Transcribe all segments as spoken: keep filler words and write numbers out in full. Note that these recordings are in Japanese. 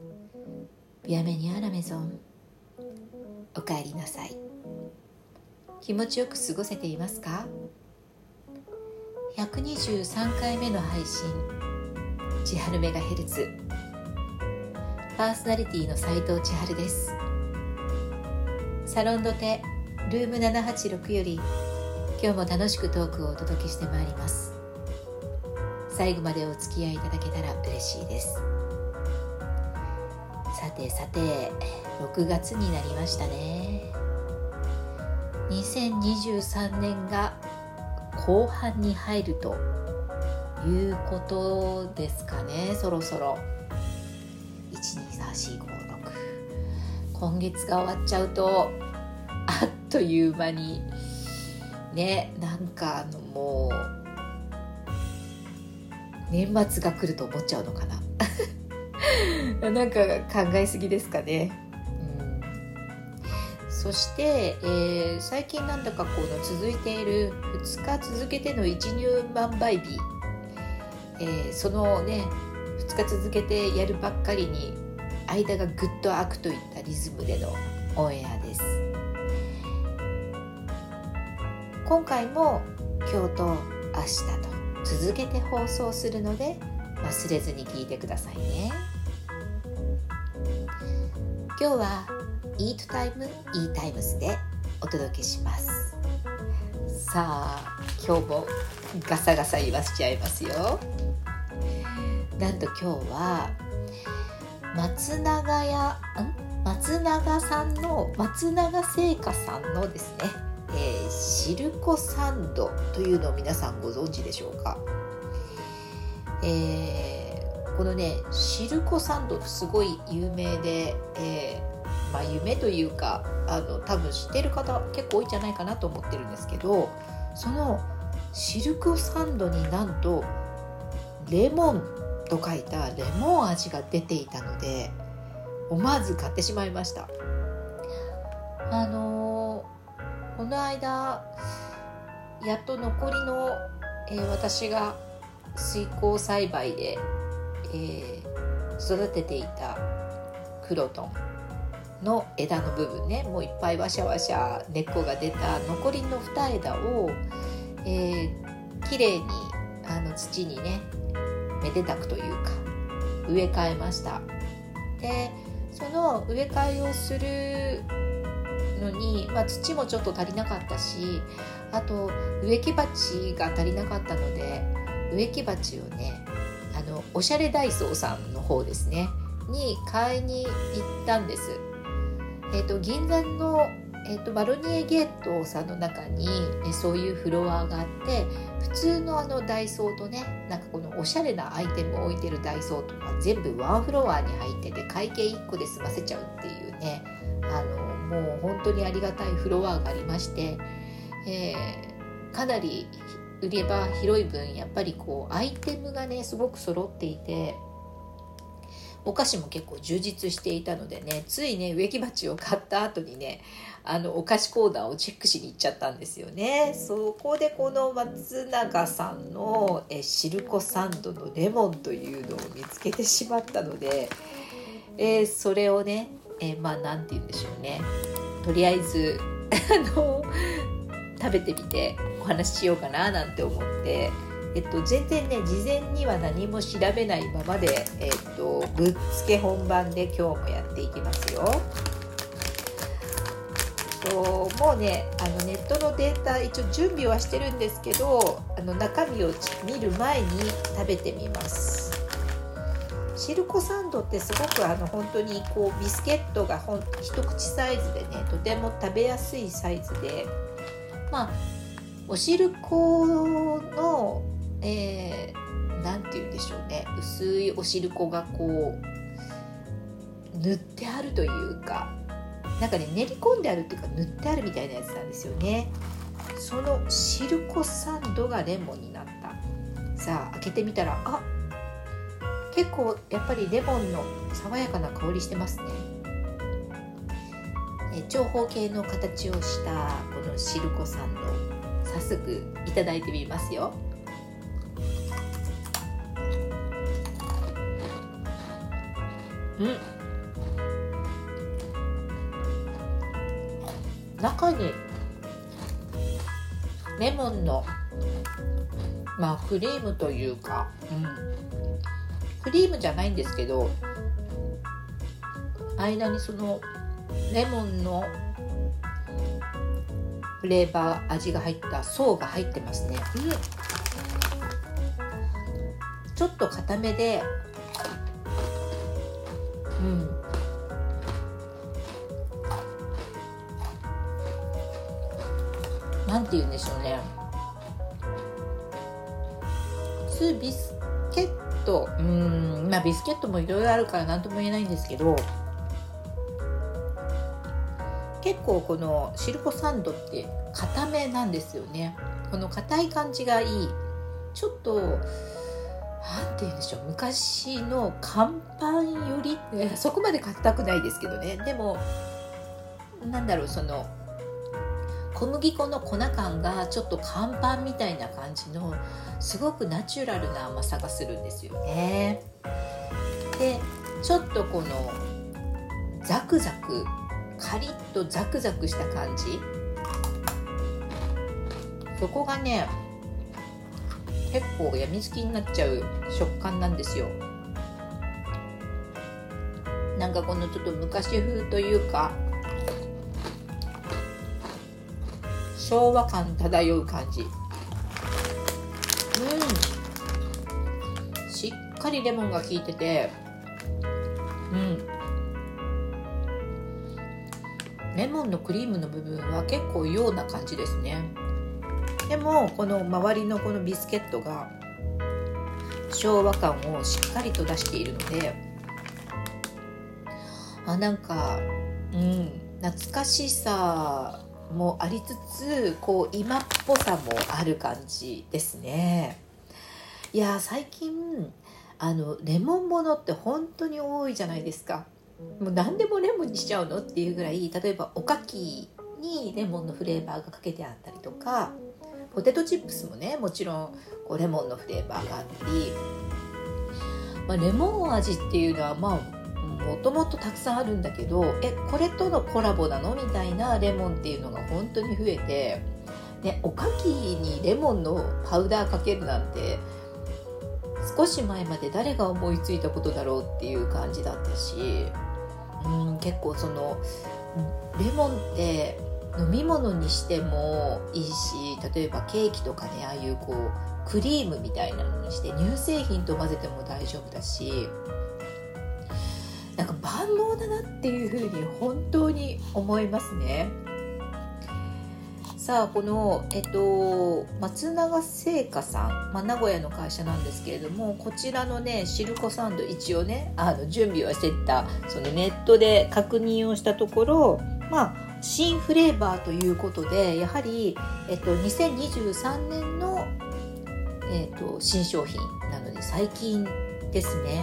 ビアメニアラメゾン、おかえりなさい。気持ちよく過ごせていますか？ひゃくにじゅうさんかいめの配信、千春メガヘルツ、パーソナリティの斉藤千春です。サロンドテルームななはちろくより今日も楽しくトークをお届けしてまいります。最後までお付き合いいただけたら嬉しいです。さてさて、ろくがつになりましたね。にせんにじゅうさんねんが後半に入るということですかね。そろそろいち、に、さん、し、ご、ろく、今月が終わっちゃうとあっという間にね、なんかあのもう年末が来ると思っちゃうのかななんか考えすぎですかね。うん、そして、えー、最近なんだかこの続いているふつか続けての一入万倍日、えー、そのねふつか続けてやるばっかりに間がぐっと空くといったリズムでのオンエアです。今回も今日と明日と続けて放送するので忘れずに聞いてくださいね。今日は Eat Time E Times でお届けします。さあ今日もガサガサ言わせちゃいますよ。なんと今日は松永屋ん松永さんの松永製菓さんのですね、えー、シルコサンドというのを皆さんご存知でしょうか。えー、このねシルコサンドすごい有名で、えーまあ、夢というかあの多分知ってる方結構多いんじゃないかなと思ってるんですけど、そのシルコサンドになんとレモンと書いたレモン味が出ていたので思わず買ってしまいました。あのー、この間やっと残りの、えー、私が水耕栽培で、えー、育てていたクロトンの枝の部分ね、もういっぱいワシャワシャ根っこが出た残りのに枝を、えー、きれいにあの土にねめでたくというか植え替えました。でその植え替えをするのに、まあ、土もちょっと足りなかったし、あと植木鉢が足りなかったので植木鉢をねあのおしゃれダイソーさんの方ですねに買いに行ったんです。えーと、銀座の、えーと、マロニエゲートさんの中に、ね、そういうフロアがあって、普通のあのダイソーとねなんかこのおしゃれなアイテムを置いてるダイソーとか全部ワンフロアに入ってて会計いっこで済ませちゃうっていうね、あのもう本当にありがたいフロアがありまして、えー、かなり売り場広い分やっぱりこうアイテムがねすごく揃っていて、お菓子も結構充実していたのでね、ついね植木鉢を買った後にねあのお菓子コーナーをチェックしに行っちゃったんですよね。そこでこの松永さんのえシルコサンドのレモンというのを見つけてしまったので、えー、それをね、えー、まあなんて言うんでしょうね、とりあえずあの食べてみてお話ししようかななんて思って、えっと、全然ね事前には何も調べないままで、えっと、ぶっつけ本番で今日もやっていきますよ。ともうねあのネットのデータ一応準備はしてるんですけど、あの中身を見る前に食べてみます。シルコサンドってすごくあの本当にこうビスケットがほん一口サイズでねとても食べやすいサイズで、まあおしるこの、えー、なんて言うんでしょうね、薄いおしるこがこう塗ってあるというか、なんかね練り込んであるっていうか塗ってあるみたいなやつなんですよね。そのシルコサンドがレモンになった。さあ開けてみたら、あ、結構やっぱりレモンの爽やかな香りしてますね。え長方形の形をしたこのシルコサンド、早速いただいてみますよ。うん、 中にレモンのまあクリームというか、うん、クリームじゃないんですけど、間にそのレモンのフレーバー味が入った層が入ってますね、うん、ちょっと固めで、うん、なんて言うんでしょうね、普通ビスケット、うーん、まあビスケットもいろいろあるから何とも言えないんですけど、結構このシルコサンドって固めなんですよね。この硬い感じがいい。ちょっとなんて言うんでしょう、昔の乾パンより、そこまで硬くないですけどね、でもなんだろう、その小麦粉の粉感がちょっと乾パンみたいな感じのすごくナチュラルな甘さがするんですよね。でちょっとこのザクザク、カリッとザクザクした感じ、そこがね結構やみつきになっちゃう食感なんですよ。なんかこのちょっと昔風というか昭和感漂う感じ、うん、しっかりレモンが効いてて、うん、レモンのクリームの部分は結構洋な感じですね。でもこの周りのこのビスケットが昭和感をしっかりと出しているので、あ、なんか、うん、懐かしさもありつつ、こう今っぽさもある感じですね。いや最近あのレモンものって本当に多いじゃないですか。もう何でもレモンにしちゃうのっていうぐらい、例えばおかきにレモンのフレーバーがかけてあったりとか、ポテトチップスもねもちろんこうレモンのフレーバーがあったり、まあ、レモン味っていうのはまあもともとたくさんあるんだけど、えこれとのコラボなのみたいなレモンっていうのが本当に増えて、でおかきにレモンのパウダーかけるなんて少し前まで誰が思いついたことだろうっていう感じだったし、うん、結構そのレモンって飲み物にしてもいいし、例えばケーキとかね、ああいうこうクリームみたいなのにして乳製品と混ぜても大丈夫だし、なんか万能だなっていうふうに本当に思いますね。さあこの、えっと、松永製菓さん、まあ、名古屋の会社なんですけれども、こちらのねシルコサンド、一応ねあの準備をしてた、そのネットで確認をしたところ、まあ新フレーバーということで、やはり、えっと、にせんにじゅうさんねんの、えっと、新商品なので最近ですね。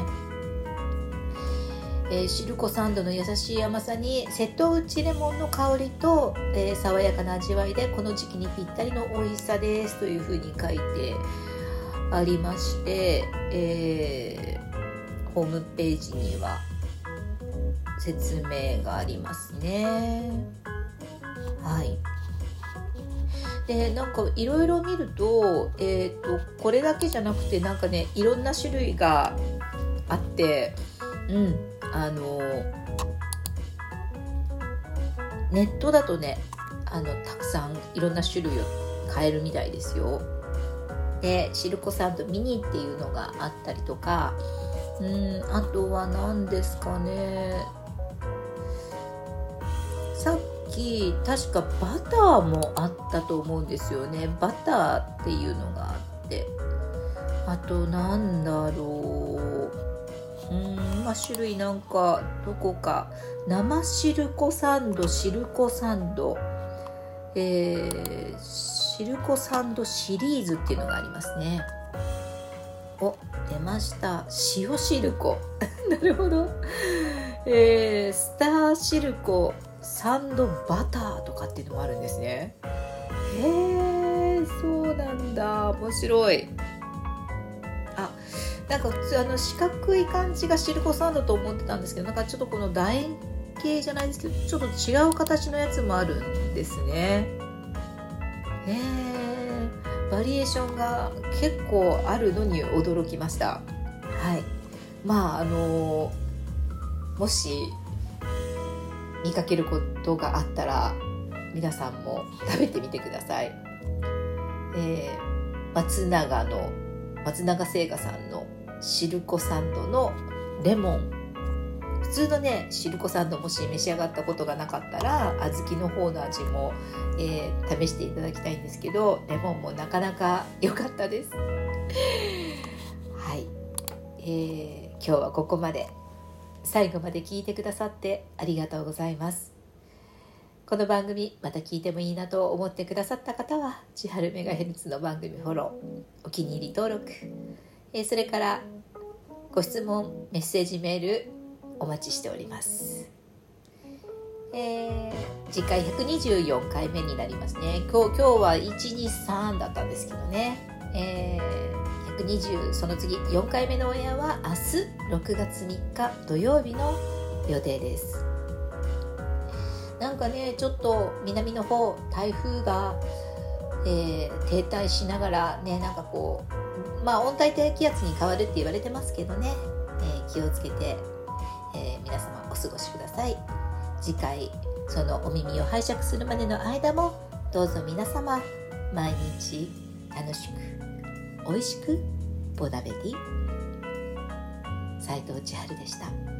えー、シルコサンドの優しい甘さに瀬戸内レモンの香りと、えー、爽やかな味わいでこの時期にぴったりの美味しさですというふうに書いてありまして、えー、ホームページには説明がありますね。はい。でなんかいろいろ見ると、えーと、これだけじゃなくてなんかねいろんな種類があって、うんあのネットだとねあのたくさんいろんな種類を買えるみたいですよ。でシルコサンドミニっていうのがあったりとか、うんあとは何ですかね、さっき確かバターもあったと思うんですよね。バターっていうのがあって、あとなんだろう、うんまあ、種類なんかどこか生シルコサンド、シルコサンド、えー、シルコサンドシリーズっていうのがありますね。お出ました、塩シルコなるほど、えー、スターシルコサンドバターとかっていうのもあるんですね。へーそうなんだ、面白い。あなんか普通あの四角い感じがシルコサンドと思ってたんですけど、なんかちょっとこの楕円系じゃないですけど、ちょっと違う形のやつもあるんですね。えー、バリエーションが結構あるのに驚きました。はい。まああのもし見かけることがあったら皆さんも食べてみてください。えー、松永の松永製菓さんのシルコサンドのレモン、普通のねシルコサンドもし召し上がったことがなかったら小豆の方の味も、えー、試していただきたいんですけど、レモンもなかなか良かったです。はい、えー、今日はここまで。最後まで聞いてくださってありがとうございます。この番組また聞いてもいいなと思ってくださった方は千春メガヘルツの番組フォロー、お気に入り登録、えー、それからご質問メッセージメールお待ちしております。えー、次回ひゃくにじゅうよんかいめになりますね。今日、今日はいちにさんだったんですけどね、えー、ひゃくにじゅうその次よんかいめのオンエアは明日ろくがつみっか土曜日の予定です。なんかねちょっと南の方台風が、えー、停滞しながらね、なんかこうまあ温帯低気圧に変わるって言われてますけどね、えー、気をつけて、えー、皆様お過ごしください。次回そのお耳を拝借するまでの間もどうぞ皆様毎日楽しくおいしくボナベティ。斉藤千春でした。